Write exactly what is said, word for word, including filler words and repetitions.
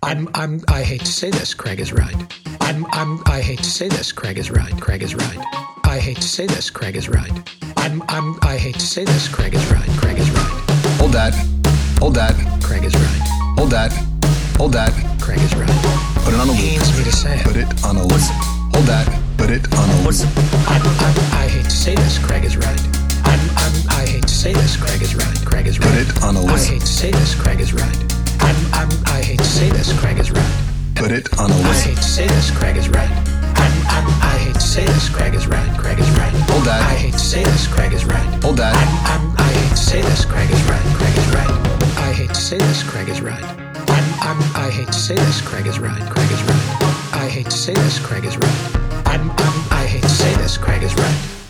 I'm, I'm, I hate to say this, Craig is right. I'm, I'm, I hate to say this, Craig is right. Craig is right. I hate to say this, Craig is right. I'm, I'm, I hate to say this, Craig is right. Craig is right. Hold that. Hold that. Craig is right. Hold that. Hold that. Craig is right. Put it on a He loop. needs me to say it. Put it on a loop. Hold that. Put it on a loop. I'm, I'm, I hate to say this, Craig is right. I'm, I'm, I hate to say this, Craig is right. Craig is right. Put it on a I list. hate to say this, Craig is right. I'm, I'm, I hate to say this, Craig is right. Put it on a I list. hate to say this, Craig is right. I'm, I'm, I hate to say this, Craig is right. Craig is right. Hold that. I hate to say this, Craig is right. Hold that. I'm, I'm, I hate to say this, Craig is right. Craig is right. I hate to say this, Craig is right. I'm, I'm, I hate to say this, Craig is right. Craig is right. I hate to say this, Craig is right. I'm, I'm, I hate to say this, Craig is right.